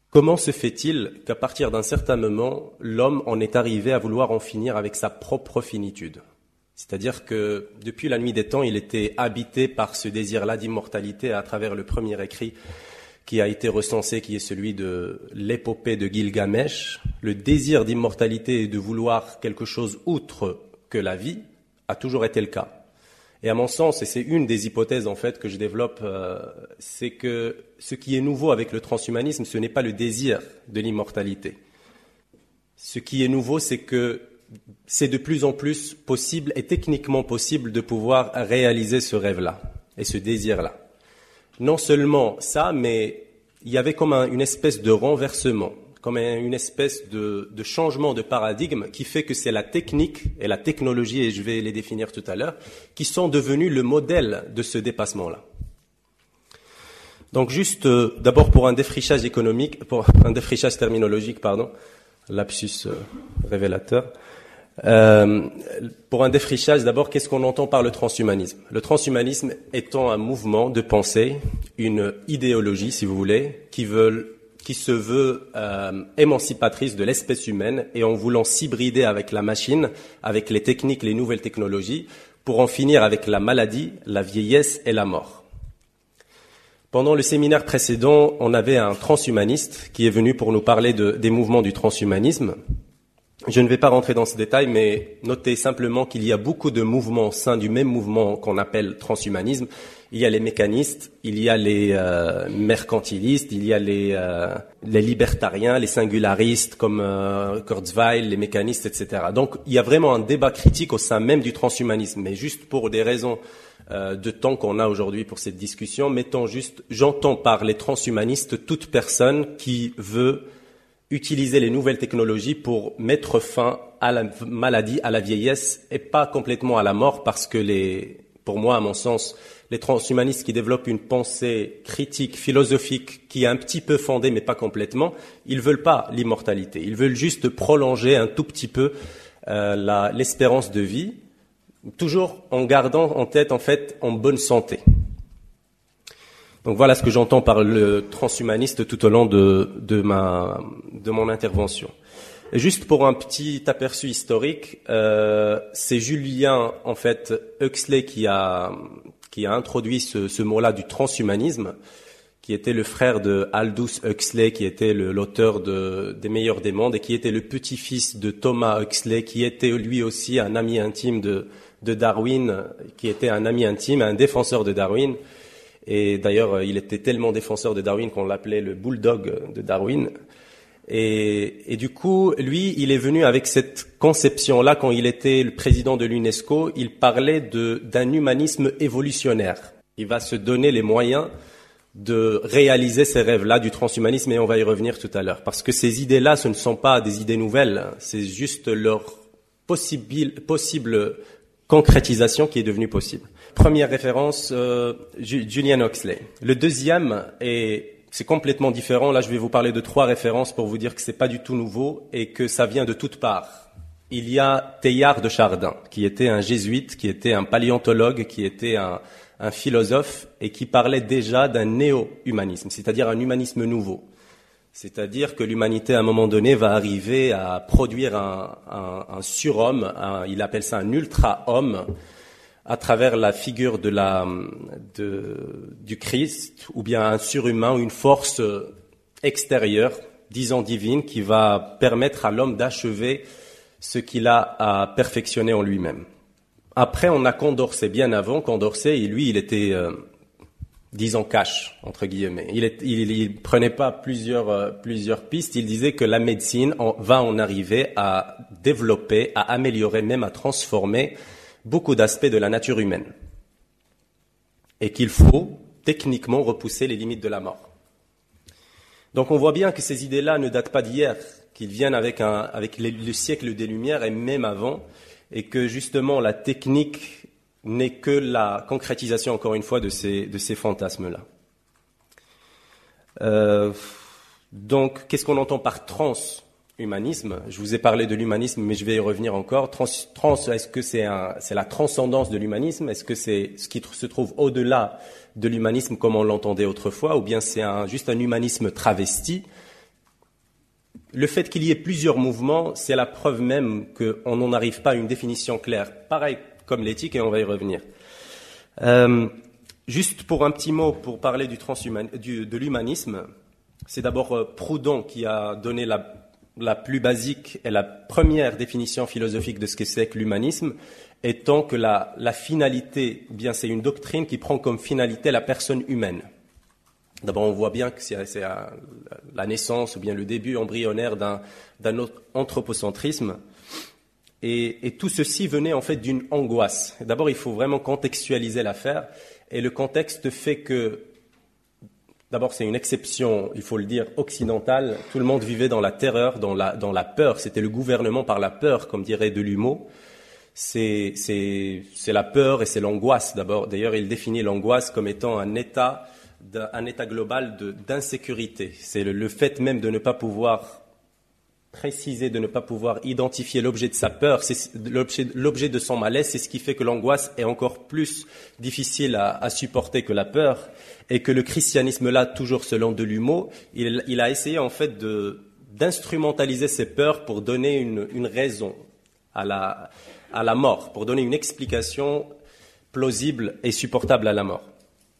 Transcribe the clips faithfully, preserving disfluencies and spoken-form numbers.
Comment se fait-il qu'à partir d'un certain moment, l'homme en est arrivé à vouloir en finir avec sa propre finitude? C'est-à-dire que depuis la nuit des temps, il était habité par ce désir-là d'immortalité à travers le premier écrit qui a été recensé, qui est celui de l'épopée de Gilgamesh. Le désir d'immortalité et de vouloir quelque chose outre que la vie a toujours été le cas. Et à mon sens, et c'est une des hypothèses en fait que je développe, euh, c'est que ce qui est nouveau avec le transhumanisme, ce n'est pas le désir de l'immortalité. Ce qui est nouveau, c'est que c'est de plus en plus possible et techniquement possible de pouvoir réaliser ce rêve-là et ce désir-là. Non seulement ça, mais il y avait comme un, une espèce de renversement, comme un, une espèce de, de changement de paradigme qui fait que c'est la technique et la technologie, et je vais les définir tout à l'heure, qui sont devenus le modèle de ce dépassement-là. Donc juste euh, d'abord pour un défrichage économique, pour un défrichage terminologique, pardon, lapsus euh, révélateur. Euh, pour un défrichage, d'abord, qu'est-ce qu'on entend par le transhumanisme? Le transhumanisme étant un mouvement de pensée, une idéologie, si vous voulez, qui veut, qui se veut euh, émancipatrice de l'espèce humaine et en voulant s'hybrider avec la machine, avec les techniques, les nouvelles technologies, pour en finir avec la maladie, la vieillesse et la mort. Pendant le séminaire précédent, on avait un transhumaniste qui est venu pour nous parler de, des mouvements du transhumanisme. Je ne vais pas rentrer dans ce détail, mais notez simplement qu'il y a beaucoup de mouvements au sein du même mouvement qu'on appelle transhumanisme. Il y a les mécanistes, il y a les euh, mercantilistes, il y a les, euh, les libertariens, les singularistes comme euh, Kurzweil, les mécanistes, et cetera. Donc, il y a vraiment un débat critique au sein même du transhumanisme. Mais juste pour des raisons euh, de temps qu'on a aujourd'hui pour cette discussion, mettons juste, j'entends par les transhumanistes toute personne qui veut utiliser les nouvelles technologies pour mettre fin à la maladie, à la vieillesse et pas complètement à la mort, parce que les, pour moi, à mon sens, les transhumanistes qui développent une pensée critique, philosophique, qui est un petit peu fondée mais pas complètement, ils veulent pas l'immortalité. Ils veulent juste prolonger un tout petit peu euh, la, l'espérance de vie, toujours en gardant en tête, en fait, en bonne santé. Donc voilà ce que j'entends par le transhumaniste tout au long de, de ma, de mon intervention. Et juste pour un petit aperçu historique, euh, c'est Julien en fait Huxley qui a, qui a introduit ce, ce mot-là du transhumanisme, qui était le frère de Aldous Huxley, qui était le, l'auteur de, des Meilleurs des mondes et qui était le petit-fils de Thomas Huxley, qui était lui aussi un ami intime de, de Darwin, qui était un ami intime, un défenseur de Darwin. Et d'ailleurs, il était tellement défenseur de Darwin qu'on l'appelait le bulldog de Darwin. Et, et du coup, lui, il est venu avec cette conception-là quand il était le président de l'UNESCO. Il parlait de, d'un humanisme évolutionnaire. Il va se donner les moyens de réaliser ces rêves-là du transhumanisme, et on va y revenir tout à l'heure. Parce que ces idées-là, ce ne sont pas des idées nouvelles, c'est juste leur possible, possible concrétisation qui est devenue possible. Première référence, euh, Julian Huxley. Le deuxième, est, c'est complètement différent. Là, je vais vous parler de trois références pour vous dire que c'est pas du tout nouveau et que ça vient de toutes parts. Il y a Teilhard de Chardin, qui était un jésuite, qui était un paléontologue, qui était un, un philosophe et qui parlait déjà d'un néo-humanisme, c'est-à-dire un humanisme nouveau. C'est-à-dire que l'humanité, à un moment donné, va arriver à produire un, un, un surhomme, un, il appelle ça un ultra-homme, à travers la figure de la, de, du Christ, ou bien un surhumain, ou une force extérieure, disons divine, qui va permettre à l'homme d'achever ce qu'il a à perfectionner en lui-même. Après, on a Condorcet, bien avant. Condorcet, lui, il était, euh, disons, cash, entre guillemets. Il, est, il, il prenait pas plusieurs, euh, plusieurs pistes. Il disait que la médecine en, va en arriver à développer, à améliorer, même à transformer beaucoup d'aspects de la nature humaine. Et qu'il faut techniquement repousser les limites de la mort. Donc on voit bien que ces idées-là ne datent pas d'hier, qu'ils viennent avec, un, avec les, le siècle des Lumières et même avant, et que justement la technique n'est que la concrétisation, encore une fois, de ces, de ces fantasmes-là. Euh, donc, qu'est-ce qu'on entend par transhumanisme ? Je vous ai parlé de l'humanisme, mais je vais y revenir encore. Trans, trans est-ce que c'est, un, c'est la transcendance de l'humanisme ? Est-ce que c'est ce qui se trouve au-delà de l'humanisme comme on l'entendait autrefois ? Ou bien c'est un, juste un humanisme travesti ? le fait qu'il y ait plusieurs mouvements, c'est la preuve même qu'on n'en arrive pas à une définition claire. Pareil comme l'éthique, et on va y revenir. Euh, juste pour un petit mot, pour parler du transhuman- du, de l'humanisme, c'est d'abord euh, Proudhon qui a donné la, la plus basique et la première définition philosophique de ce que c'est que l'humanisme, étant que la, la finalité, eh bien c'est une doctrine qui prend comme finalité la personne humaine. D'abord, on voit bien que c'est, c'est la naissance ou bien le début embryonnaire d'un, d'un autre anthropocentrisme. Et, et tout ceci venait en fait d'une angoisse. D'abord, il faut vraiment contextualiser l'affaire. Et le contexte fait que, d'abord, c'est une exception, il faut le dire, occidentale. Tout le monde vivait dans la terreur, dans la, dans la peur. C'était le gouvernement par la peur, comme dirait Delumeau. C'est, c'est, c'est la peur et c'est l'angoisse d'abord. D'ailleurs, il définit l'angoisse comme étant un état un état global de, d'insécurité. C'est le, le fait même de ne pas pouvoir préciser, de ne pas pouvoir identifier l'objet de sa peur, c'est l'objet, l'objet de son malaise, c'est ce qui fait que l'angoisse est encore plus difficile à, à supporter que la peur, et que le christianisme là, toujours selon Delumeau, il, il a essayé en fait de, d'instrumentaliser ces peurs pour donner une, une raison à la, à la mort, pour donner une explication plausible et supportable à la mort.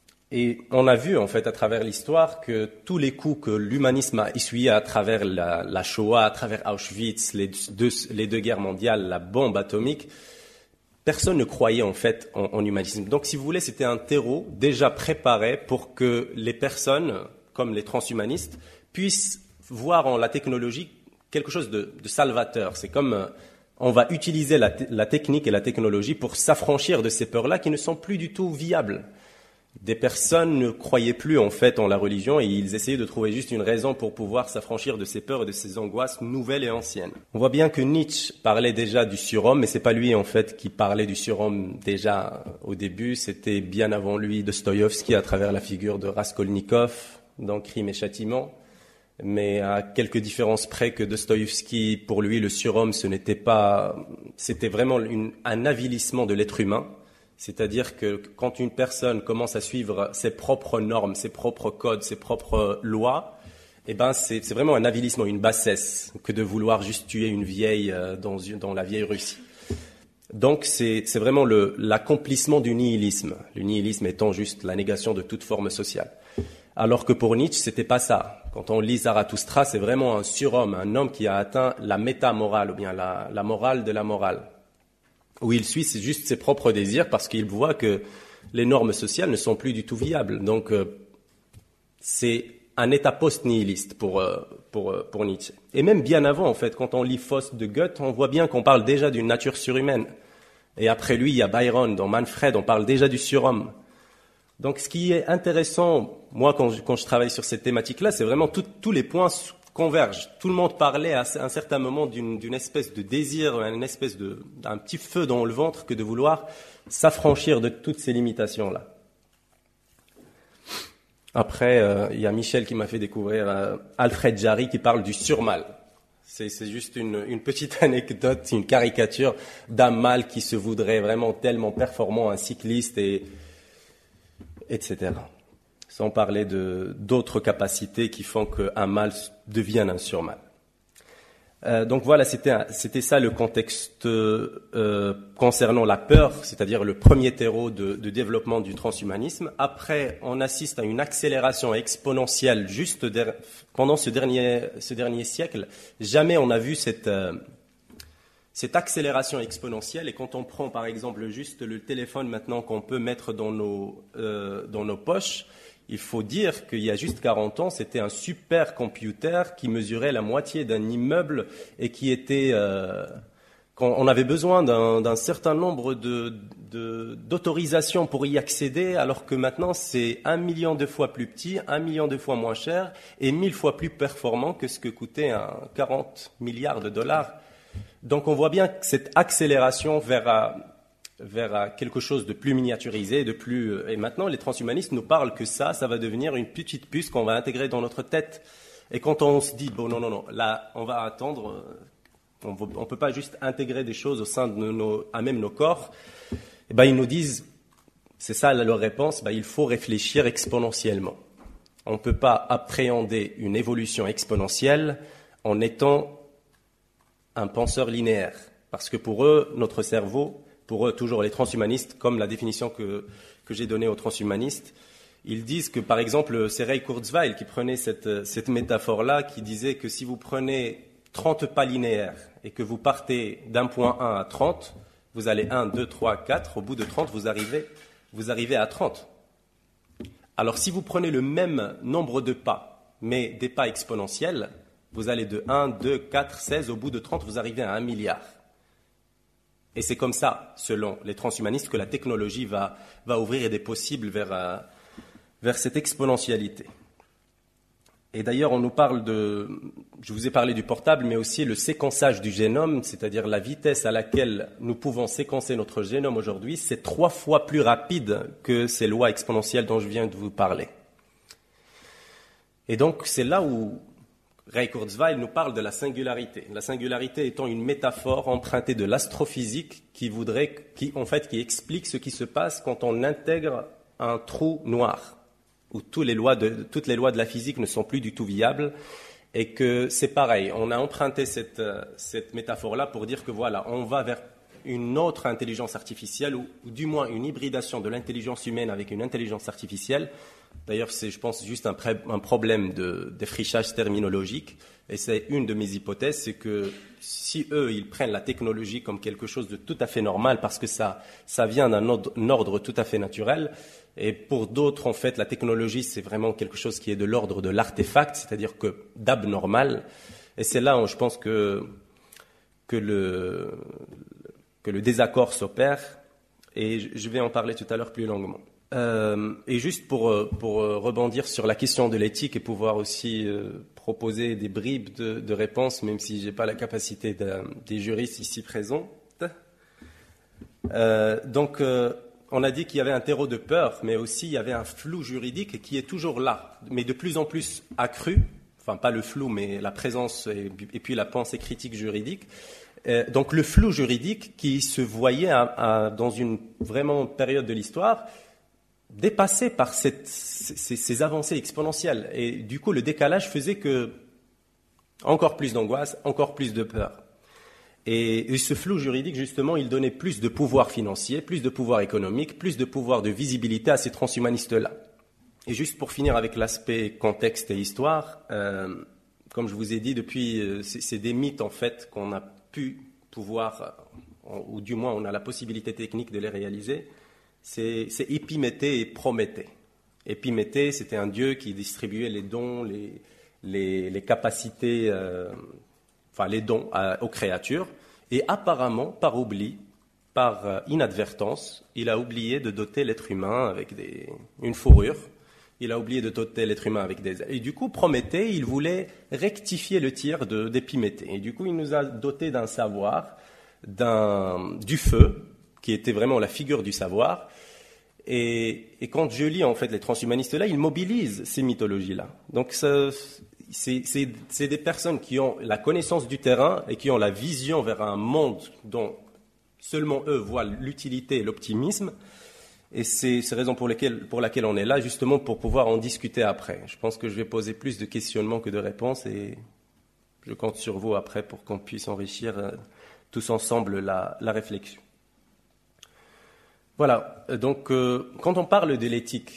Et on a vu, en fait, à travers l'histoire, que tous les coups que l'humanisme a essuyés à travers la, la Shoah, à travers Auschwitz, les deux, les deux guerres mondiales, la bombe atomique, personne ne croyait, en fait, en, en humanisme. Donc, si vous voulez, c'était un terreau déjà préparé pour que les personnes, comme les transhumanistes, puissent voir en la technologie quelque chose de, de salvateur. C'est comme euh, on va utiliser la, la technique et la technologie pour s'affranchir de ces peurs-là qui ne sont plus du tout viables. Des personnes ne croyaient plus en fait en la religion et ils essayaient de trouver juste une raison pour pouvoir s'affranchir de ces peurs et de ces angoisses nouvelles et anciennes. On voit bien que Nietzsche parlait déjà du surhomme, mais c'est pas lui en fait qui parlait du surhomme déjà au début, c'était bien avant lui Dostoïevski à travers la figure de Raskolnikov dans Crime et Châtiment. Mais à quelques différences près que Dostoïevski, pour lui, le surhomme, ce n'était pas, c'était vraiment une, un avilissement de l'être humain. C'est-à-dire que quand une personne commence à suivre ses propres normes, ses propres codes, ses propres lois, eh ben c'est, c'est vraiment un avilissement, une bassesse que de vouloir juste tuer une vieille euh, dans, dans la vieille Russie. Donc c'est, c'est vraiment le, l'accomplissement du nihilisme. Le nihilisme étant juste la négation de toute forme sociale. Alors que pour Nietzsche, c'était pas ça. Quand on lit Zarathustra, c'est vraiment un surhomme, un homme qui a atteint la métamorale, ou bien la, la morale de la morale. Où il suit c'est juste ses propres désirs parce qu'il voit que les normes sociales ne sont plus du tout viables. Donc, euh, c'est un état post-nihiliste pour, euh, pour, euh, pour Nietzsche. Et même bien avant, en fait, quand on lit Faust de Goethe, on voit bien qu'on parle déjà d'une nature surhumaine. Et après lui, il y a Byron, dans Manfred, on parle déjà du surhomme. Donc, ce qui est intéressant, moi, quand je, quand je travaille sur cette thématique-là, c'est vraiment tout, tous les points convergent. Tout le monde parlait à un certain moment d'une, d'une espèce de désir, une espèce de, d'un petit feu dans le ventre que de vouloir s'affranchir de toutes ces limitations-là. Après, euh, il y a Michel qui m'a fait découvrir euh, Alfred Jarry qui parle du surmal. C'est, c'est juste une, une petite anecdote, une caricature d'un mâle qui se voudrait vraiment tellement performant, un cycliste, et, et cetera. Sans parler de, d'autres capacités qui font qu'un mâle devienne un surmâle. Euh, donc voilà, c'était, un, c'était ça le contexte euh, concernant la peur, c'est-à-dire le premier terreau de, de développement du transhumanisme. Après, on assiste à une accélération exponentielle juste der, pendant ce dernier, ce dernier siècle. Jamais on a vu cette, euh, cette accélération exponentielle. Et quand on prend par exemple juste le téléphone maintenant qu'on peut mettre dans nos, euh, dans nos poches, il faut dire qu'il y a juste quarante ans, c'était un super computer qui mesurait la moitié d'un immeuble et qui était... Euh, quand on avait besoin d'un, d'un certain nombre de, de, d'autorisations pour y accéder, alors que maintenant c'est un million de fois plus petit, un million de fois moins cher et mille fois plus performant que ce que coûtait un quarante milliards de dollars. Donc on voit bien que cette accélération vers... vers quelque chose de plus miniaturisé, de plus... Et maintenant, les transhumanistes nous parlent que ça, ça va devenir une petite puce qu'on va intégrer dans notre tête. Et quand on se dit, bon, non, non, non, là, on va attendre, on ne peut pas juste intégrer des choses au sein de nos... à même nos corps, et ben, ils nous disent, c'est ça leur réponse, ben, il faut réfléchir exponentiellement. On ne peut pas appréhender une évolution exponentielle en étant un penseur linéaire. Parce que pour eux, notre cerveau, pour eux, toujours les transhumanistes, comme la définition que, que j'ai donnée aux transhumanistes, ils disent que, par exemple, c'est Ray Kurzweil qui prenait cette, cette métaphore-là, qui disait que si vous prenez trente pas linéaires et que vous partez d'un point un à trente, vous allez un, deux, trois, quatre, au bout de trente, vous arrivez, vous arrivez à trente. Alors, si vous prenez le même nombre de pas, mais des pas exponentiels, vous allez de un, deux, quatre, seize, au bout de trente, vous arrivez à un milliard. Et c'est comme ça, selon les transhumanistes, que la technologie va, va ouvrir des possibles vers, euh, vers cette exponentialité. Et d'ailleurs, on nous parle de, je vous ai parlé du portable, mais aussi le séquençage du génome, c'est-à-dire la vitesse à laquelle nous pouvons séquencer notre génome aujourd'hui, c'est trois fois plus rapide que ces lois exponentielles dont je viens de vous parler. Et donc, c'est là où Ray Kurzweil nous parle de la singularité. La singularité étant une métaphore empruntée de l'astrophysique qui voudrait, qui, en fait, qui explique ce qui se passe quand on intègre un trou noir, où toutes les lois de, toutes les lois de la physique ne sont plus du tout viables, et que c'est pareil. On a emprunté cette, cette métaphore-là pour dire que voilà, on va vers une autre intelligence artificielle, ou, ou du moins une hybridation de l'intelligence humaine avec une intelligence artificielle. D'ailleurs, c'est, je pense, juste un, pré- un problème de défrichage terminologique, et c'est une de mes hypothèses, c'est que si eux, ils prennent la technologie comme quelque chose de tout à fait normal, parce que ça, ça vient d'un ordre, un ordre tout à fait naturel, et pour d'autres, en fait, la technologie, c'est vraiment quelque chose qui est de l'ordre de l'artefact, c'est-à-dire que d'abnormal, et c'est là où je pense que, que, le, que le désaccord s'opère, et je vais en parler tout à l'heure plus longuement. Euh, et juste pour, pour rebondir sur la question de l'éthique et pouvoir aussi euh, proposer des bribes de, de réponses, même si je n'ai pas la capacité de, des juristes ici présents. Euh, donc, euh, on a dit qu'il y avait un terreau de peur, mais aussi il y avait un flou juridique qui est toujours là, mais de plus en plus accru, enfin pas le flou, mais la présence et, et puis la pensée critique juridique. Euh, donc le flou juridique qui se voyait à, à, dans une vraiment période de l'histoire, dépassé par cette, ces, ces avancées exponentielles. Et du coup, le décalage faisait que encore plus d'angoisse, encore plus de peur. Et, et ce flou juridique, justement, il donnait plus de pouvoir financier, plus de pouvoir économique, plus de pouvoir de visibilité à ces transhumanistes-là. Et juste pour finir avec l'aspect contexte et histoire, euh, comme je vous ai dit, depuis, euh, c'est, c'est des mythes, en fait, qu'on a pu pouvoir, euh, ou du moins on a la possibilité technique de les réaliser. C'est, c'est Épiméthée et Prométhée. Épiméthée, c'était un dieu qui distribuait les dons, les, les, les capacités, euh, enfin les dons à, aux créatures. Et apparemment, par oubli, par euh, inadvertance, il a oublié de doter l'être humain avec des, une fourrure. Il a oublié de doter l'être humain avec des ailes. Et du coup, Prométhée, il voulait rectifier le tir de, d'Épiméthée. Et du coup, il nous a doté d'un savoir, d'un, du feu, qui était vraiment la figure du savoir. Et, et quand je lis en fait les transhumanistes-là, ils mobilisent ces mythologies-là. Donc ça, c'est, c'est, c'est des personnes qui ont la connaissance du terrain et qui ont la vision vers un monde dont seulement eux voient l'utilité et l'optimisme. Et c'est la raison pour, lesquelles, pour laquelle on est là, justement pour pouvoir en discuter après. Je pense que je vais poser plus de questionnements que de réponses et je compte sur vous après pour qu'on puisse enrichir euh, tous ensemble la, la réflexion. Voilà, donc euh, quand on parle de l'éthique,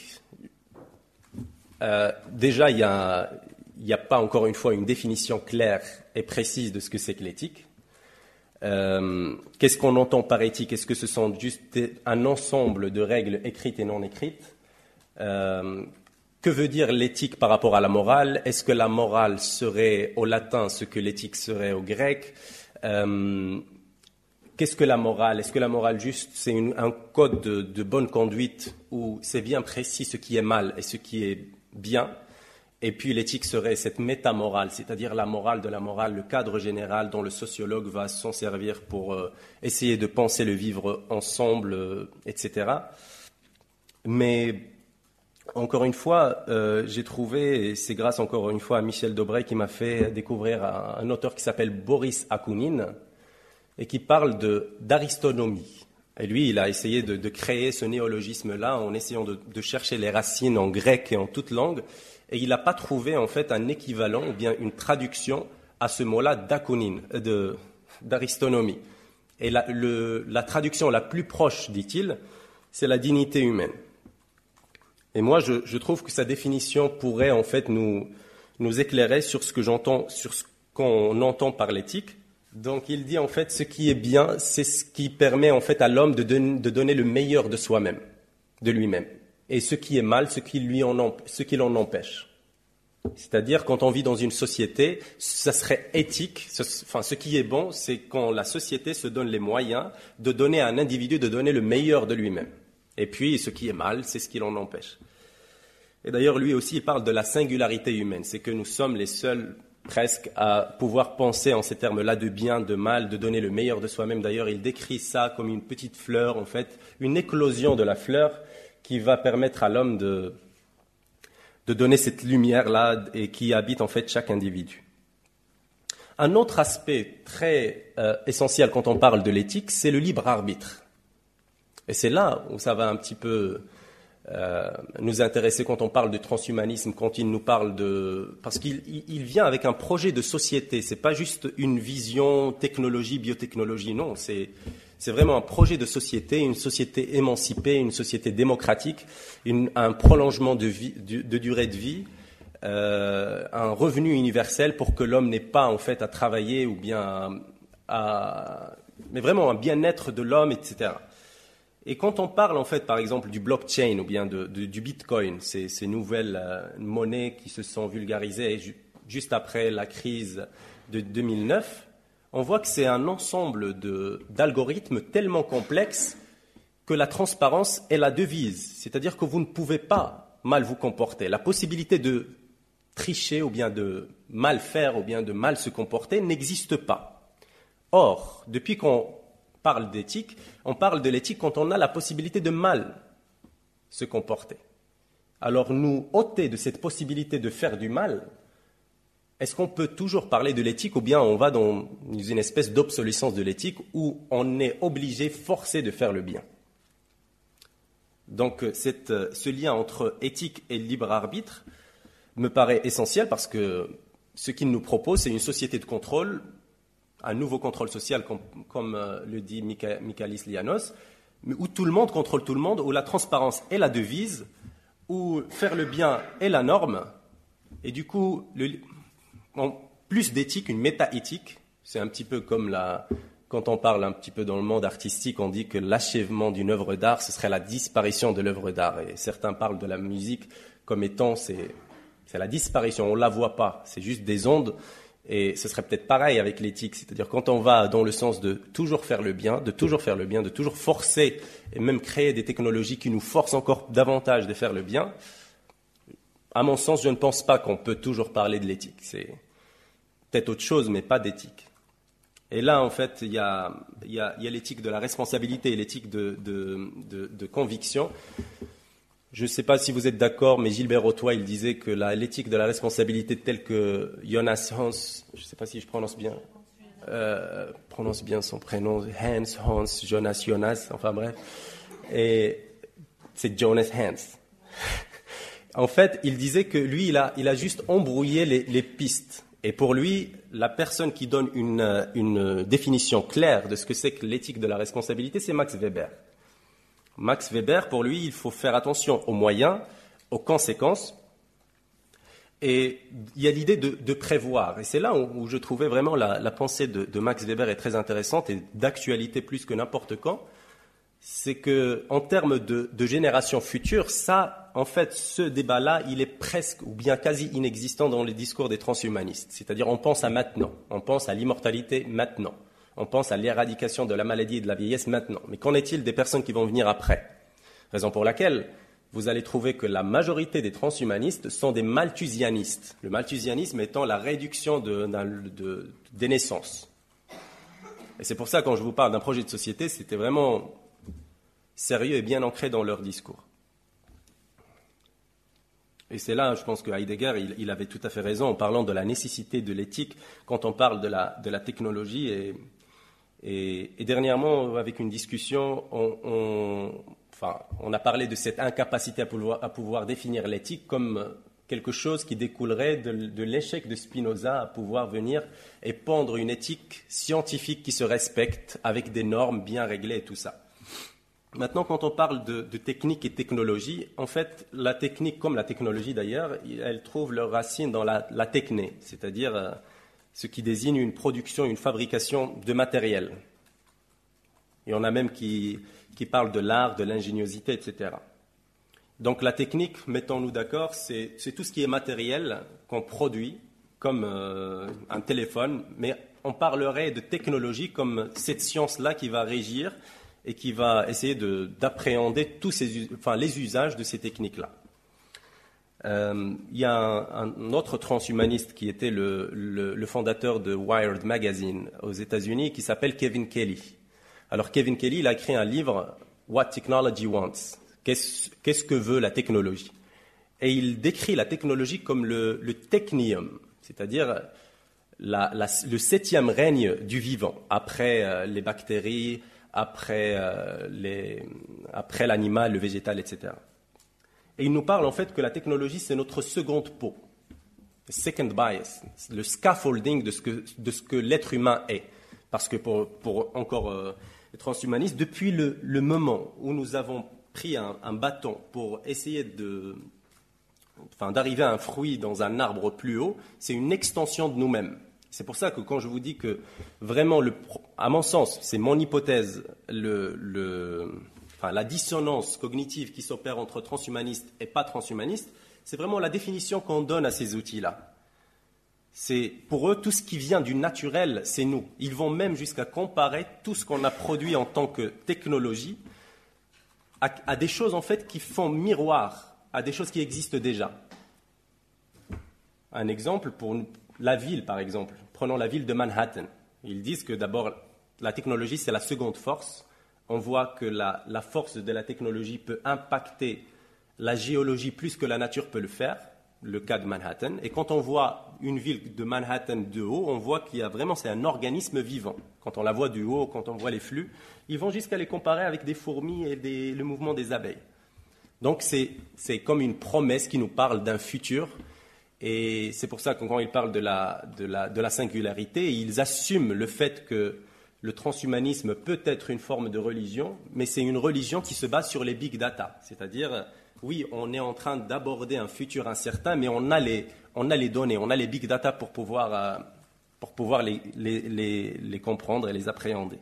euh, déjà il n'y a, a pas encore une fois une définition claire et précise de ce que c'est que l'éthique. Euh, qu'est-ce qu'on entend par éthique? Est-ce que ce sont juste un ensemble de règles écrites et non écrites? euh, Que veut dire l'éthique par rapport à la morale? Est-ce que la morale serait au latin ce que l'éthique serait au grec? euh, Qu'est-ce que la morale? Est-ce que la morale juste c'est une, un code de, de bonne conduite où c'est bien précis ce qui est mal et ce qui est bien? Et puis l'éthique serait cette métamorale, c'est-à-dire la morale de la morale, le cadre général dont le sociologue va s'en servir pour euh, essayer de penser le vivre ensemble, euh, et cetera. Mais encore une fois, euh, j'ai trouvé, et c'est grâce encore une fois à Michel Dobray qui m'a fait découvrir un, un auteur qui s'appelle Boris Akounine, et qui parle de, d'aristonomie. Et lui, il a essayé de, de créer ce néologisme-là en essayant de, de chercher les racines en grec et en toute langue, et il n'a pas trouvé en fait un équivalent ou bien une traduction à ce mot-là d'akonine, de, d'aristonomie. Et la, le, la traduction la plus proche, dit-il, c'est la dignité humaine. Et moi, je, je trouve que sa définition pourrait en fait nous, nous éclairer sur ce que j'entends, sur ce qu'on entend par l'éthique. Donc, il dit en fait, ce qui est bien, c'est ce qui permet en fait à l'homme de, don- de donner le meilleur de soi-même, de lui-même. Et ce qui est mal, ce qui lui en, emp- ce qui l'en empêche. C'est-à-dire, quand on vit dans une société, ça serait éthique. Ce, enfin, ce qui est bon, c'est quand la société se donne les moyens de donner à un individu de donner le meilleur de lui-même. Et puis, ce qui est mal, c'est ce qui l'en empêche. Et d'ailleurs, lui aussi, il parle de la singularité humaine. C'est que nous sommes les seuls, presque, à pouvoir penser en ces termes-là de bien, de mal, de donner le meilleur de soi-même. D'ailleurs, il décrit ça comme une petite fleur, en fait, une éclosion de la fleur qui va permettre à l'homme de, de donner cette lumière-là et qui habite, en fait, chaque individu. Un autre aspect très euh, essentiel quand on parle de l'éthique, c'est le libre arbitre. Et c'est là où ça va un petit peu euh, nous intéresser quand on parle de transhumanisme, quand il nous parle de... Parce qu'il il vient avec un projet de société, c'est pas juste une vision technologie, biotechnologie, non, c'est, c'est vraiment un projet de société, une société émancipée, une société démocratique, une, un prolongement de, vie, de, de durée de vie, euh, un revenu universel pour que l'homme n'ait pas en fait à travailler ou bien à... à mais vraiment un bien-être de l'homme, et cetera. Et quand on parle, en fait, par exemple, du blockchain ou bien de, de, du bitcoin, ces, ces nouvelles euh, monnaies qui se sont vulgarisées ju- juste après la crise de deux mille neuf, on voit que c'est un ensemble de, d'algorithmes tellement complexes que la transparence est la devise. C'est-à-dire que vous ne pouvez pas mal vous comporter. La possibilité de tricher ou bien de mal faire ou bien de mal se comporter n'existe pas. Or, depuis qu'on parle d'éthique, on parle de l'éthique quand on a la possibilité de mal se comporter. Alors nous ôter de cette possibilité de faire du mal, est-ce qu'on peut toujours parler de l'éthique ou bien on va dans une espèce d'obsolescence de l'éthique où on est obligé, forcé de faire le bien? Donc cette, ce lien entre éthique et libre arbitre me paraît essentiel parce que ce qu'il nous propose, c'est une société de contrôle, un nouveau contrôle social, comme, comme euh, le dit Mika, Michalis Lianos, mais où tout le monde contrôle tout le monde, où la transparence est la devise, où faire le bien est la norme, et du coup, le, en plus d'éthique, une méta-éthique, c'est un petit peu comme la, quand on parle un petit peu dans le monde artistique, on dit que l'achèvement d'une œuvre d'art, ce serait la disparition de l'œuvre d'art, et certains parlent de la musique comme étant, c'est, c'est la disparition, on ne la voit pas, c'est juste des ondes. Et ce serait peut-être pareil avec l'éthique, c'est-à-dire quand on va dans le sens de toujours faire le bien, de toujours faire le bien, de toujours forcer et même créer des technologies qui nous forcent encore davantage de faire le bien, à mon sens, je ne pense pas qu'on peut toujours parler de l'éthique. C'est peut-être autre chose, mais pas d'éthique. Et là, en fait, il y a, il y a, il y a l'éthique de la responsabilité et l'éthique de, de, de, de conviction. Je ne sais pas si vous êtes d'accord, mais Gilbert Ottois, il disait que la, l'éthique de la responsabilité telle que Jonas Hans, je ne sais pas si je prononce bien, euh, prononce bien son prénom, Hans, Hans, Jonas, Jonas, enfin bref, et c'est Jonas Hans. En fait, il disait que lui, il a, il a juste embrouillé les, les pistes. Et pour lui, la personne qui donne une, une définition claire de ce que c'est que l'éthique de la responsabilité, c'est Max Weber. Max Weber, pour lui, il faut faire attention aux moyens, aux conséquences. Et il y a l'idée de, de prévoir. Et c'est là où, où je trouvais vraiment la, la pensée de, de Max Weber est très intéressante et d'actualité plus que n'importe quand. C'est que, en termes de, de génération future, ça, en fait, ce débat-là, il est presque ou bien quasi inexistant dans les discours des transhumanistes. C'est-à-dire, on pense à maintenant, on pense à l'immortalité maintenant. On pense à l'éradication de la maladie et de la vieillesse maintenant. Mais qu'en est-il des personnes qui vont venir après? Raison pour laquelle vous allez trouver que la majorité des transhumanistes sont des malthusianistes. Le malthusianisme étant la réduction de, de, de, des naissances. Et c'est pour ça, quand je vous parle d'un projet de société, c'était vraiment sérieux et bien ancré dans leur discours. Et c'est là, je pense que Heidegger, il, il avait tout à fait raison en parlant de la nécessité de l'éthique quand on parle de la, de la technologie. Et, et, et dernièrement, avec une discussion, on, on, enfin, on a parlé de cette incapacité à pouvoir, à pouvoir définir l'éthique comme quelque chose qui découlerait de, de l'échec de Spinoza à pouvoir venir et pondre une éthique scientifique qui se respecte avec des normes bien réglées et tout ça. Maintenant, quand on parle de, de technique et technologie, en fait, la technique, comme la technologie d'ailleurs, elle trouve leur racine dans la, la techné, c'est-à-dire euh, ce qui désigne une production, une fabrication de matériel. Et on a même qui, qui parlent de l'art, de l'ingéniosité, et cetera. Donc la technique, mettons-nous d'accord, c'est, c'est tout ce qui est matériel qu'on produit, comme euh, un téléphone, mais on parlerait de technologie comme cette science-là qui va régir et qui va essayer de, d'appréhender tous ces, enfin, les usages de ces techniques-là. Euh, il y a un, un autre transhumaniste qui était le, le, le fondateur de Wired Magazine aux États-Unis, qui s'appelle Kevin Kelly. Alors Kevin Kelly, il a écrit un livre, What Technology Wants. Qu'est-ce, qu'est-ce que veut la technologie? Et il décrit la technologie comme le, le technium, c'est-à-dire la, la, le septième règne du vivant, après euh, les bactéries, après, euh, les, après l'animal, le végétal, et cetera. Et il nous parle en fait que la technologie, c'est notre seconde peau, second bias, le scaffolding de ce que, de ce que l'être humain est. Parce que pour, pour encore euh, les transhumanistes, depuis le, le moment où nous avons pris un, un bâton pour essayer de, enfin, d'arriver à un fruit dans un arbre plus haut, c'est une extension de nous-mêmes. C'est pour ça que quand je vous dis que vraiment, le, à mon sens, c'est mon hypothèse, le, le, enfin, la dissonance cognitive qui s'opère entre transhumanistes et pas transhumanistes, c'est vraiment la définition qu'on donne à ces outils-là. C'est, pour eux, tout ce qui vient du naturel, c'est nous. Ils vont même jusqu'à comparer tout ce qu'on a produit en tant que technologie à, à des choses en fait qui font miroir à des choses qui existent déjà. Un exemple pour la ville, par exemple. Prenons la ville de Manhattan. Ils disent que d'abord, la technologie, c'est la seconde force. On voit que la, la force de la technologie peut impacter la géologie plus que la nature peut le faire, le cas de Manhattan. Et quand on voit une ville de Manhattan de haut, on voit qu'il y a vraiment, c'est un organisme vivant. Quand on la voit du haut, quand on voit les flux, ils vont jusqu'à les comparer avec des fourmis et des, le mouvement des abeilles. Donc c'est, c'est comme une promesse qui nous parle d'un futur. Et c'est pour ça que quand ils parlent de la, de, la, de la singularité, ils assument le fait que le transhumanisme peut être une forme de religion, mais c'est une religion qui se base sur les big data. C'est-à-dire, oui, on est en train d'aborder un futur incertain, mais on a les, on a les données, on a les big data pour pouvoir, euh, pour pouvoir les, les, les, les comprendre et les appréhender.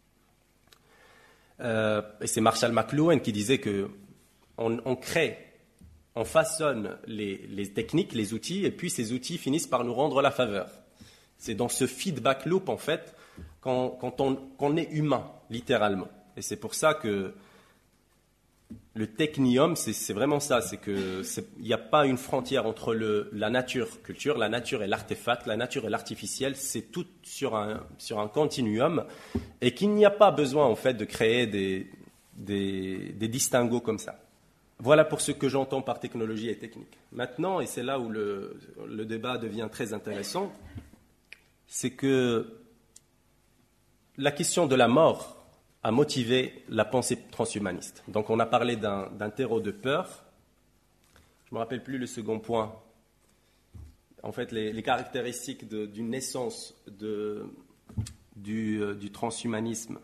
Euh, et c'est Marshall McLuhan qui disait que on, on crée, on façonne les, les techniques, les outils, et puis ces outils finissent par nous rendre la faveur. C'est dans ce feedback loop, en fait, quand, quand on, qu'on est humain, littéralement. Et c'est pour ça que le technium, c'est, c'est vraiment ça. C'est que il n'y a pas une frontière entre le, la nature culture, la nature et l'artefact, la nature et l'artificiel. C'est tout sur un, sur un continuum, et qu'il n'y a pas besoin, en fait, de créer des, des, des distinguos comme ça. Voilà pour ce que j'entends par technologie et technique. Maintenant, et c'est là où le, le débat devient très intéressant, c'est que la question de la mort a motivé la pensée transhumaniste. Donc on a parlé d'un, d'un terreau de peur. Je ne me rappelle plus le second point. En fait, les, les caractéristiques de, d'une naissance de, du, euh, du transhumanisme.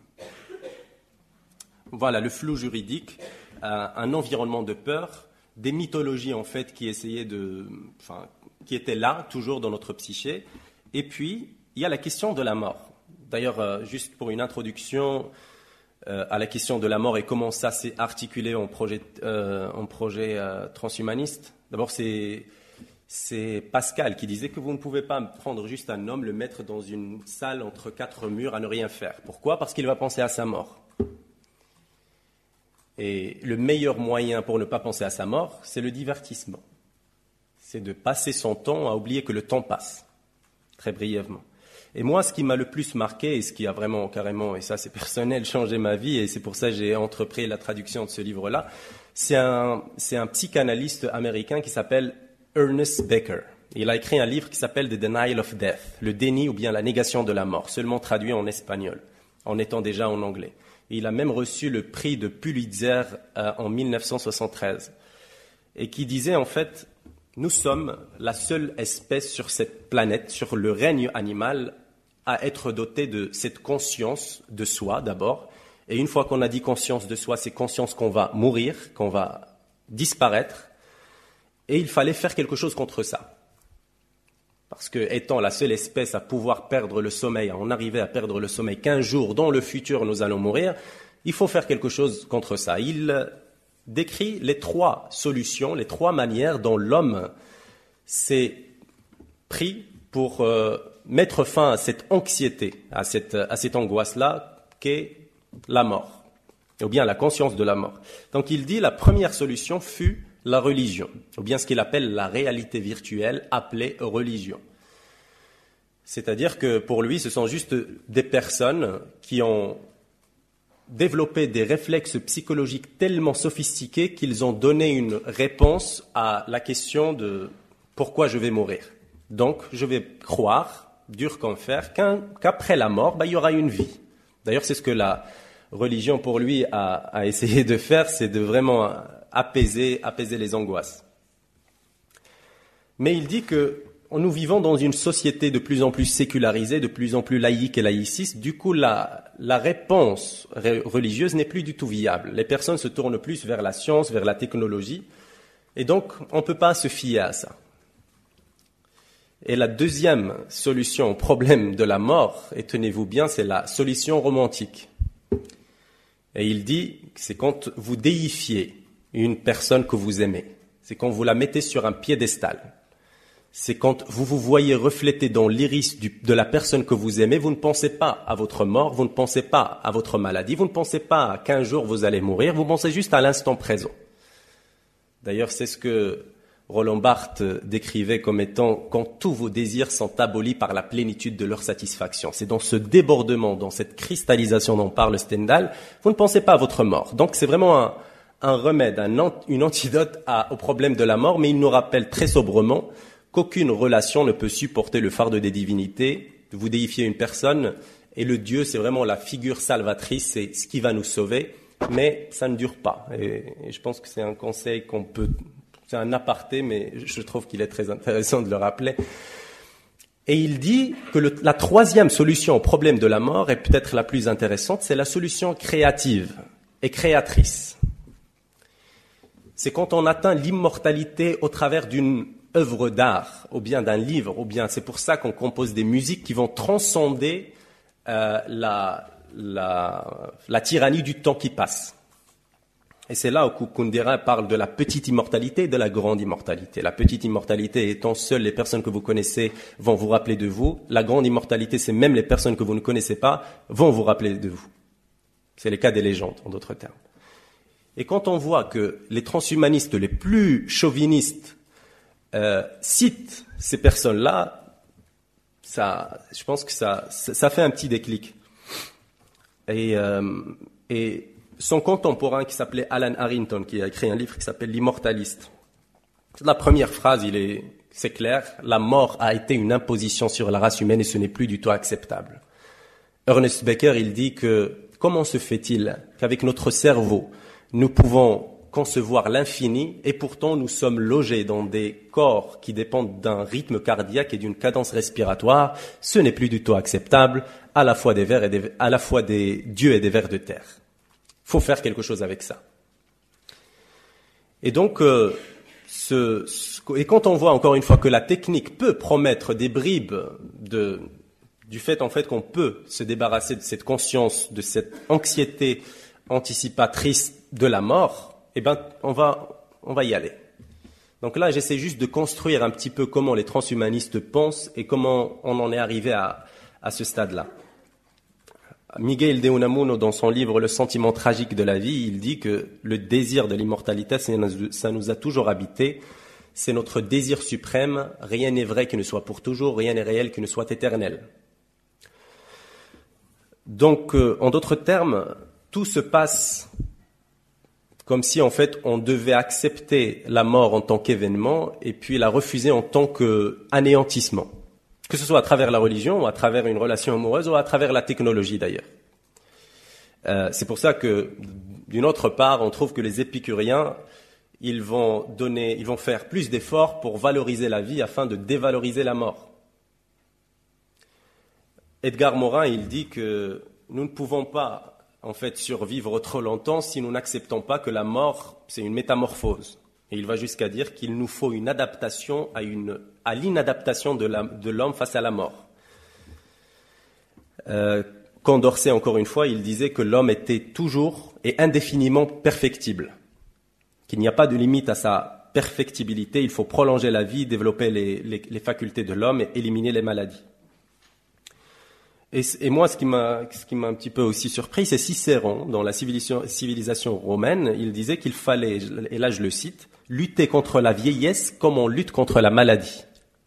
Voilà, le flou juridique. Un environnement de peur, des mythologies en fait qui essayaient de, enfin, qui étaient là toujours dans notre psyché, et puis il y a la question de la mort. D'ailleurs, euh, juste pour une introduction euh, à la question de la mort et comment ça s'est articulé en projet, euh, en projet euh, transhumaniste. D'abord, c'est c'est Pascal qui disait que vous ne pouvez pas prendre juste un homme, le mettre dans une salle entre quatre murs à ne rien faire. Pourquoi ? Parce qu'il va penser à sa mort. Et le meilleur moyen pour ne pas penser à sa mort, c'est le divertissement. C'est de passer son temps à oublier que le temps passe, très brièvement. Et moi, ce qui m'a le plus marqué, et ce qui a vraiment, carrément, et ça c'est personnel, changé ma vie, et c'est pour ça que j'ai entrepris la traduction de ce livre-là, c'est un, c'est un psychanalyste américain qui s'appelle Ernest Becker. Il a écrit un livre qui s'appelle The Denial of Death, le déni ou bien la négation de la mort, seulement traduit en espagnol, en étant déjà en anglais. Et il a même reçu le prix de Pulitzer euh, en dix-neuf cent soixante-treize. Et qui disait, en fait, nous sommes la seule espèce sur cette planète, sur le règne animal, à être dotée de cette conscience de soi d'abord. Et une fois qu'on a dit conscience de soi, c'est conscience qu'on va mourir, qu'on va disparaître. Et il fallait faire quelque chose contre ça. Parce que, étant la seule espèce à pouvoir perdre le sommeil, à en arriver à perdre le sommeil qu'un jour, dans le futur, nous allons mourir, il faut faire quelque chose contre ça. Il décrit les trois solutions, les trois manières dont l'homme s'est pris pour euh, mettre fin à cette anxiété, à cette, à cette angoisse-là, qu'est la mort, ou bien la conscience de la mort. Donc il dit la première solution fut la religion, ou bien ce qu'il appelle la réalité virtuelle appelée religion. C'est-à-dire que pour lui, ce sont juste des personnes qui ont développé des réflexes psychologiques tellement sophistiqués qu'ils ont donné une réponse à la question de pourquoi je vais mourir. Donc je vais croire, dur comme fer, qu'un, qu'après la mort, bah, il y aura une vie. D'ailleurs, c'est ce que la religion pour lui a, a essayé de faire, c'est de vraiment apaiser, apaiser les angoisses. Mais il dit que nous vivons dans une société de plus en plus sécularisée, de plus en plus laïque et laïciste. Du coup, la, la réponse religieuse n'est plus du tout viable. Les personnes se tournent plus vers la science, vers la technologie. Et donc, on ne peut pas se fier à ça. Et la deuxième solution au problème de la mort, et tenez-vous bien, c'est la solution romantique. Et il dit que c'est quand vous déifiez une personne que vous aimez. C'est quand vous la mettez sur un piédestal. C'est quand vous vous voyez reflété dans l'iris du, de la personne que vous aimez, vous ne pensez pas à votre mort, vous ne pensez pas à votre maladie, vous ne pensez pas à qu'un jour vous allez mourir, vous pensez juste à l'instant présent. D'ailleurs, c'est ce que Roland Barthes décrivait comme étant quand tous vos désirs sont abolis par la plénitude de leur satisfaction. C'est dans ce débordement, dans cette cristallisation dont parle Stendhal, vous ne pensez pas à votre mort. Donc c'est vraiment un, un remède, un, une antidote à, au problème de la mort, mais il nous rappelle très sobrement qu'aucune relation ne peut supporter le fardeau des divinités. Vous déifiez une personne et le Dieu, c'est vraiment la figure salvatrice, c'est ce qui va nous sauver, mais ça ne dure pas. Et, et je pense que c'est un conseil qu'on peut... C'est un aparté, mais je trouve qu'il est très intéressant de le rappeler. Et il dit que le, la troisième solution au problème de la mort est peut-être la plus intéressante, c'est la solution créative et créatrice. C'est quand on atteint l'immortalité au travers d'une œuvre d'art, ou bien d'un livre, ou bien c'est pour ça qu'on compose des musiques qui vont transcender euh, la, la, la tyrannie du temps qui passe. Et c'est là où Kundera parle de la petite immortalité et de la grande immortalité. La petite immortalité étant seules les personnes que vous connaissez vont vous rappeler de vous. La grande immortalité, c'est même les personnes que vous ne connaissez pas vont vous rappeler de vous. C'est le cas des légendes, en d'autres termes. Et quand on voit que les transhumanistes les plus chauvinistes euh, citent ces personnes-là, ça, je pense que ça, ça fait un petit déclic. Et, euh, et son contemporain qui s'appelait Alan Harrington, qui a écrit un livre qui s'appelle L'Immortaliste. La première phrase, il est, c'est clair, la mort a été une imposition sur la race humaine et ce n'est plus du tout acceptable. Ernest Becker, il dit que comment se fait-il qu'avec notre cerveau, nous pouvons concevoir l'infini et pourtant nous sommes logés dans des corps qui dépendent d'un rythme cardiaque et d'une cadence respiratoire. Ce n'est plus du tout acceptable, à la fois des vers et des, à la fois des dieux et des vers de terre. Il faut faire quelque chose avec ça. Et donc, euh, ce, ce, et quand on voit encore une fois que la technique peut promettre des bribes de, du fait en fait qu'on peut se débarrasser de cette conscience, de cette anxiété anticipatrice de la mort, eh ben, on va, on va y aller. Donc là, j'essaie juste de construire un petit peu comment les transhumanistes pensent et comment on en est arrivé à, à ce stade-là. Miguel de Unamuno, dans son livre Le sentiment tragique de la vie, il dit que le désir de l'immortalité, ça nous a toujours habité. C'est notre désir suprême. Rien n'est vrai qui ne soit pour toujours, rien n'est réel qui ne soit éternel. Donc, euh, en d'autres termes, tout se passe comme si, en fait, on devait accepter la mort en tant qu'événement et puis la refuser en tant qu'anéantissement. Que ce soit à travers la religion, ou à travers une relation amoureuse, ou à travers la technologie d'ailleurs. Euh, c'est pour ça que, d'une autre part, on trouve que les épicuriens, ils vont donner, ils vont faire plus d'efforts pour valoriser la vie afin de dévaloriser la mort. Edgar Morin, il dit que nous ne pouvons pas en fait survivre trop longtemps si nous n'acceptons pas que la mort, c'est une métamorphose. Et il va jusqu'à dire qu'il nous faut une adaptation à, une, à l'inadaptation de, la, de l'homme face à la mort. Euh, Condorcet, encore une fois, il disait que l'homme était toujours et indéfiniment perfectible, qu'il n'y a pas de limite à sa perfectibilité, il faut prolonger la vie, développer les, les, les facultés de l'homme et éliminer les maladies. Et, et moi, ce qui m'a, ce qui m'a un petit peu aussi surpris, c'est Cicéron, dans la civilisation, civilisation romaine, il disait qu'il fallait, et là je le cite, lutter contre la vieillesse comme on lutte contre la maladie.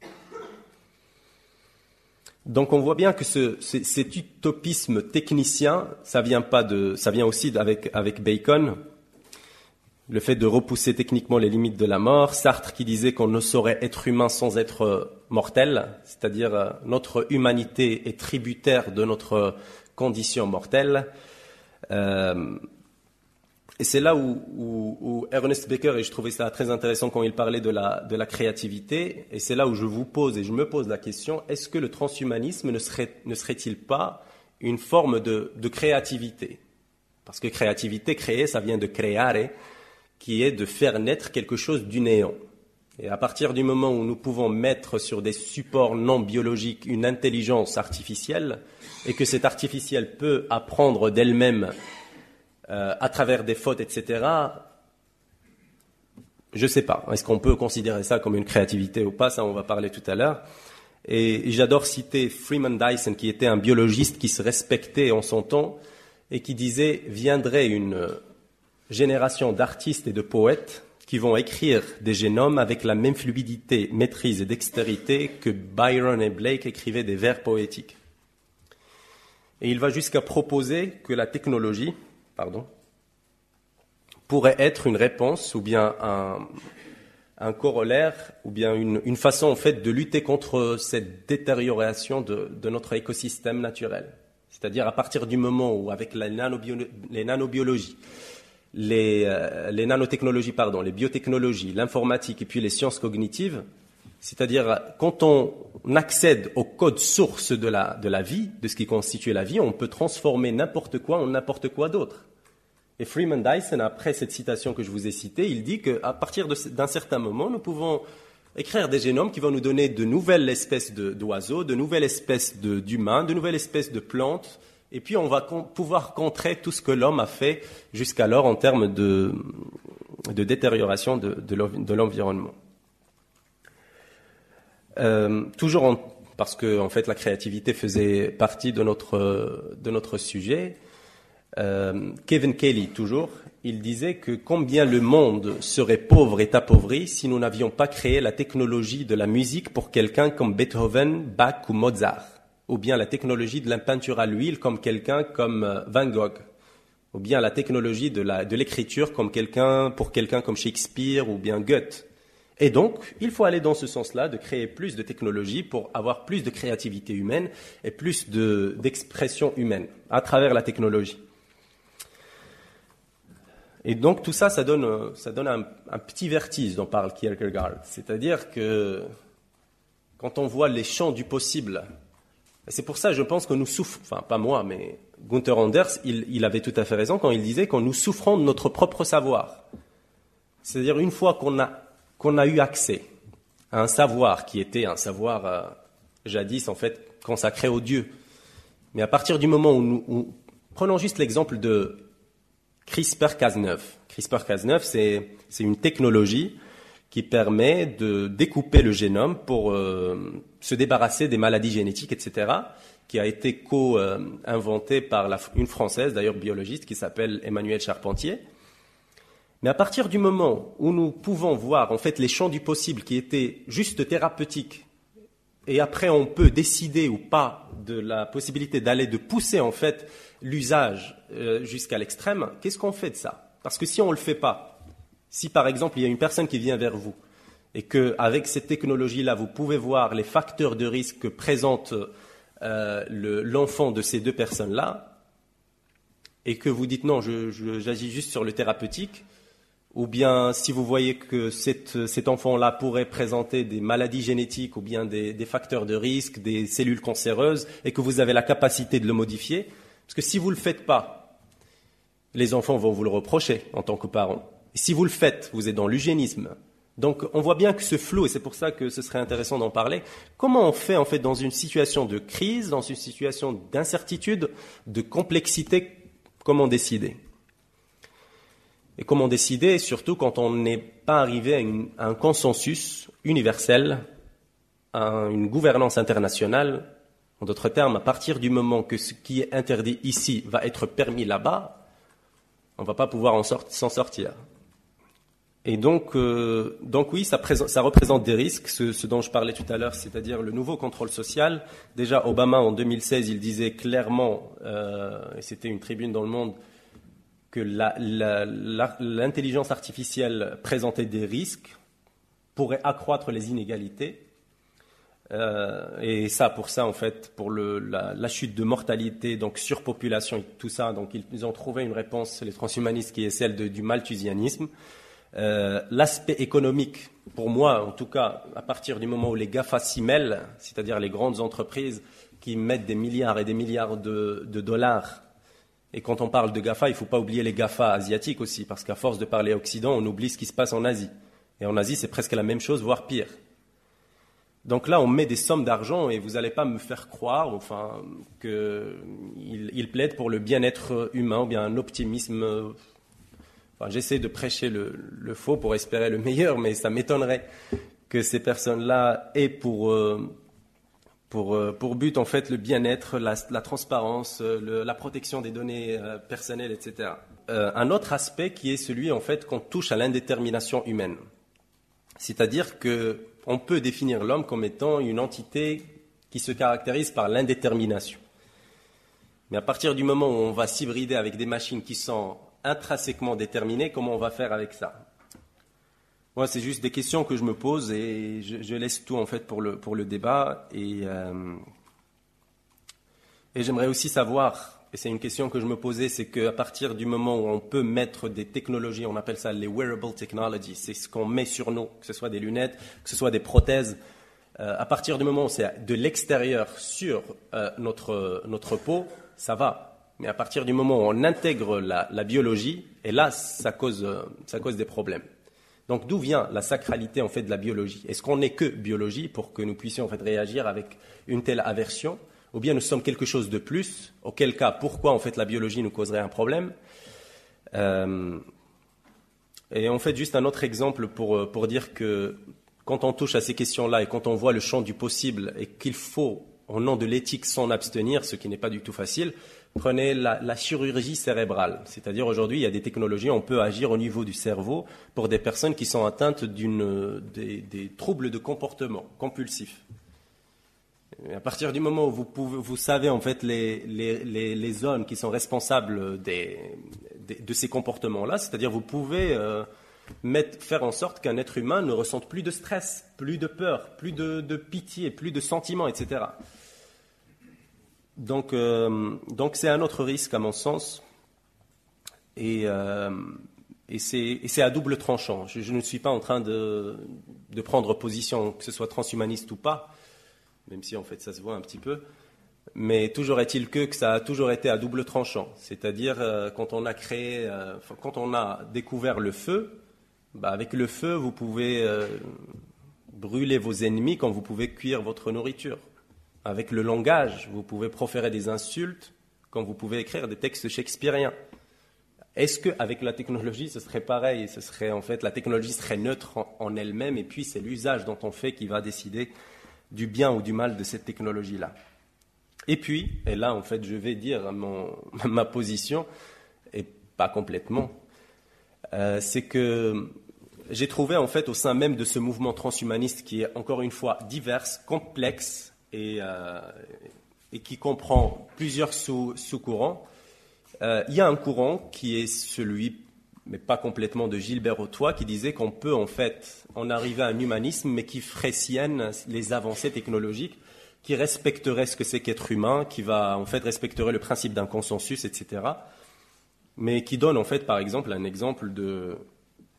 Donc on voit bien que ce, ce, cet utopisme technicien, ça vient pas de, ça vient aussi avec, avec Bacon, le fait de repousser techniquement les limites de la mort. Sartre qui disait qu'on ne saurait être humain sans être mortel, c'est-à-dire notre humanité est tributaire de notre condition mortelle. Euh, et c'est là où, où, où Ernest Becker, et je trouvais ça très intéressant quand il parlait de la, de la créativité, et c'est là où je vous pose et je me pose la question, est-ce que le transhumanisme ne serait, ne serait-il pas une forme de, de créativité? Parce que créativité, créer, ça vient de creare, qui est de faire naître quelque chose du néant. Et à partir du moment où nous pouvons mettre sur des supports non biologiques une intelligence artificielle, et que cette artificielle peut apprendre d'elle-même euh, à travers des fautes, et cetera, je ne sais pas. Est-ce qu'on peut considérer ça comme une créativité ou pas? Ça, on va parler tout à l'heure. Et, et j'adore citer Freeman Dyson, qui était un biologiste qui se respectait en son temps, et qui disait « Viendrait une génération d'artistes et de poètes qui vont écrire des génomes avec la même fluidité, maîtrise et dextérité que Byron et Blake écrivaient des vers poétiques. » Et il va jusqu'à proposer que la technologie, pardon, pourrait être une réponse ou bien un, un corollaire ou bien une, une façon en fait de lutter contre cette détérioration de, de notre écosystème naturel. C'est-à-dire à partir du moment où avec la nanobio, les nanobiologies, Les, euh, les nanotechnologies, pardon, les biotechnologies, l'informatique et puis les sciences cognitives, c'est-à-dire quand on accède au code source de la, de la vie, de ce qui constitue la vie, on peut transformer n'importe quoi en n'importe quoi d'autre. Et Freeman Dyson, après cette citation que je vous ai citée, il dit qu'à partir de, d'un certain moment, nous pouvons écrire des génomes qui vont nous donner de nouvelles espèces de, d'oiseaux, de nouvelles espèces de, d'humains, de nouvelles espèces de plantes. Et puis, on va con- pouvoir contrer tout ce que l'homme a fait jusqu'alors en termes de, de détérioration de, de, de l'environnement. Euh, toujours en, parce que, en fait, la créativité faisait partie de notre, de notre sujet. Euh, Kevin Kelly, toujours, il disait que combien le monde serait pauvre et appauvri si nous n'avions pas créé la technologie de la musique pour quelqu'un comme Beethoven, Bach ou Mozart. Ou bien la technologie de la peinture à l'huile comme quelqu'un comme Van Gogh, ou bien la technologie de, la, de l'écriture comme quelqu'un, pour quelqu'un comme Shakespeare ou bien Goethe. Et donc, il faut aller dans ce sens-là, de créer plus de technologies pour avoir plus de créativité humaine et plus de, d'expression humaine à travers la technologie. Et donc tout ça, ça donne, ça donne un, un petit vertige dont parle Kierkegaard. C'est-à-dire que quand on voit les champs du possible, et c'est pour ça, je pense que nous souffrons, enfin pas moi, mais Gunther Anders, il, il avait tout à fait raison quand il disait que nous souffrons de notre propre savoir. C'est-à-dire une fois qu'on a, qu'on a eu accès à un savoir qui était un savoir euh, jadis en fait consacré au Dieu, mais à partir du moment où nous, où, prenons juste l'exemple de CRISPR Cas neuf. CRISPR Cas neuf, c'est, c'est une technologie qui permet de découper le génome pour euh, se débarrasser des maladies génétiques, et cetera, qui a été co-inventée par la, une Française, d'ailleurs biologiste, qui s'appelle Emmanuelle Charpentier. Mais à partir du moment où nous pouvons voir en fait les champs du possible qui étaient juste thérapeutiques, et après on peut décider ou pas de la possibilité d'aller, de pousser en fait l'usage euh, jusqu'à l'extrême, qu'est-ce qu'on fait de ça? Parce que si on ne le fait pas, si par exemple il y a une personne qui vient vers vous et qu'avec cette technologie-là, vous pouvez voir les facteurs de risque que présente euh, le, l'enfant de ces deux personnes-là, et que vous dites non, je, je, j'agis juste sur le thérapeutique, ou bien si vous voyez que cette, cet enfant-là pourrait présenter des maladies génétiques ou bien des, des facteurs de risque, des cellules cancéreuses, et que vous avez la capacité de le modifier, parce que si vous ne le faites pas, les enfants vont vous le reprocher en tant que parents. Et si vous le faites, vous êtes dans l'eugénisme. Donc on voit bien que ce flou, et c'est pour ça que ce serait intéressant d'en parler, comment on fait en fait dans une situation de crise, dans une situation d'incertitude, de complexité, comment décider? Et comment décider, surtout quand on n'est pas arrivé à, une, à un consensus universel, à une gouvernance internationale. En d'autres termes, à partir du moment que ce qui est interdit ici va être permis là-bas, on ne va pas pouvoir en sort, s'en sortir. Et donc, euh, donc oui, ça, présente, ça représente des risques, ce, ce dont je parlais tout à l'heure, c'est-à-dire le nouveau contrôle social. Déjà, Obama, en deux mille seize, il disait clairement, euh, et c'était une tribune dans Le Monde, que la, la, la, l'intelligence artificielle présentait des risques, pourrait accroître les inégalités. Euh, et ça, pour ça, en fait, pour le, la, la chute de mortalité, donc surpopulation et tout ça, donc ils, ils ont trouvé une réponse, les transhumanistes, qui est celle de, du malthusianisme. Euh, l'aspect économique, pour moi, en tout cas, à partir du moment où les GAFA s'y mêlent, c'est-à-dire les grandes entreprises qui mettent des milliards et des milliards de, de dollars, et quand on parle de GAFA, il ne faut pas oublier les GAFA asiatiques aussi, parce qu'à force de parler Occident, on oublie ce qui se passe en Asie. Et en Asie, c'est presque la même chose, voire pire. Donc là, on met des sommes d'argent et vous n'allez pas me faire croire enfin, qu'il il plaide pour le bien-être humain ou bien un optimisme. Enfin, j'essaie de prêcher le, le faux pour espérer le meilleur, mais ça m'étonnerait que ces personnes-là aient pour, euh, pour, euh, pour but en fait le bien-être, la, la transparence, le, la protection des données euh, personnelles, et cetera. Euh, un autre aspect qui est celui en fait qu'on touche à l'indétermination humaine. C'est-à-dire qu'on peut définir l'homme comme étant une entité qui se caractérise par l'indétermination. Mais à partir du moment où on va s'hybrider avec des machines qui sont intrinsèquement déterminées, comment on va faire avec ça? Moi, c'est juste des questions que je me pose et je, je laisse tout en fait pour le, pour le débat. Et, euh, et j'aimerais aussi savoir, et c'est une question que je me posais, c'est qu'à partir du moment où on peut mettre des technologies, on appelle ça les wearable technologies, c'est ce qu'on met sur nous, que ce soit des lunettes, que ce soit des prothèses, euh, à partir du moment où c'est de l'extérieur sur euh, notre, notre peau, ça va. Mais à partir du moment où on intègre la, la biologie, et là, ça cause, euh, ça cause des problèmes. Donc d'où vient la sacralité en fait de la biologie? Est-ce qu'on n'est que biologie pour que nous puissions en fait réagir avec une telle aversion? Ou bien nous sommes quelque chose de plus, auquel cas, pourquoi en fait la biologie nous causerait un problème? euh, Et en fait, juste un autre exemple pour, pour dire que quand on touche à ces questions-là et quand on voit le champ du possible et qu'il faut, au nom de l'éthique, s'en abstenir, ce qui n'est pas du tout facile, prenez la, la chirurgie cérébrale. C'est-à-dire aujourd'hui, il y a des technologies, on peut agir au niveau du cerveau pour des personnes qui sont atteintes d'une, des, des troubles de comportement compulsifs. À partir du moment où vous, pouvez, vous savez en fait les, les, les, les zones qui sont responsables des, des, de ces comportements-là, c'est-à-dire vous pouvez euh, mettre, faire en sorte qu'un être humain ne ressente plus de stress, plus de peur, plus de, de pitié, plus de sentiments, et cetera. Donc, euh, donc c'est un autre risque à mon sens, et, euh, et, c'est, et c'est à double tranchant. Je, je ne suis pas en train de, de prendre position, que ce soit transhumaniste ou pas, même si en fait ça se voit un petit peu, mais toujours est-il que, que ça a toujours été à double tranchant, c'est-à-dire euh, quand on a créé, euh, quand on a découvert le feu, bah, avec le feu vous pouvez euh, brûler vos ennemis quand vous pouvez cuire votre nourriture. Avec le langage, vous pouvez proférer des insultes quand vous pouvez écrire des textes shakespeariens. Est-ce qu'avec la technologie, ce serait pareil? Ce serait, en fait, la technologie serait neutre en, en elle-même, et puis c'est l'usage dont on fait qui va décider du bien ou du mal de cette technologie-là. Et puis, et là, en fait, je vais dire mon, ma position, et pas complètement, euh, c'est que j'ai trouvé, en fait, au sein même de ce mouvement transhumaniste qui est, encore une fois, divers, complexe, et, euh, et qui comprend plusieurs sous, sous-courants, euh, il y a un courant qui est celui, mais pas complètement, de Gilbert Ottois, qui disait qu'on peut en fait en arriver à un humanisme, mais qui ferait sienne les avancées technologiques, qui respecterait ce que c'est qu'être humain, qui va en fait respecterait le principe d'un consensus, et cetera. Mais qui donne en fait, par exemple, un exemple de,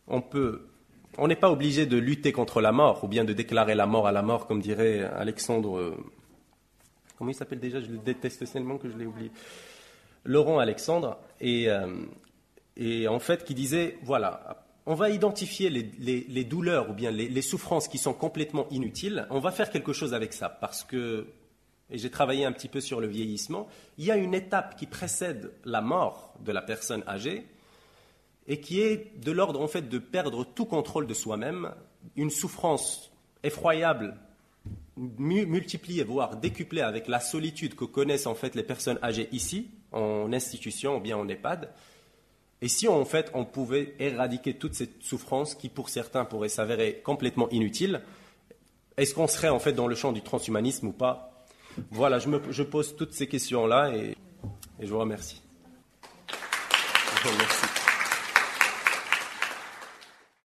on peut, on n'est pas obligé de lutter contre la mort ou bien de déclarer la mort à la mort, comme dirait Alexandre. Euh, comment il s'appelle déjà? Je le déteste tellement que je l'ai oublié. Laurent Alexandre, et, euh, et en fait qui disait, voilà, on va identifier les, les, les douleurs ou bien les, les souffrances qui sont complètement inutiles, on va faire quelque chose avec ça, parce que, et j'ai travaillé un petit peu sur le vieillissement, il y a une étape qui précède la mort de la personne âgée, et qui est de l'ordre en fait de perdre tout contrôle de soi-même, une souffrance effroyable, multipliée, voire décuplée avec la solitude que connaissent en fait les personnes âgées ici, en institution ou bien en EHPAD. Et si en fait on pouvait éradiquer toute cette souffrance qui pour certains pourrait s'avérer complètement inutile, est-ce qu'on serait en fait dans le champ du transhumanisme ou pas? Voilà, je, me, je pose toutes ces questions-là et, et je vous remercie. Je vous remercie.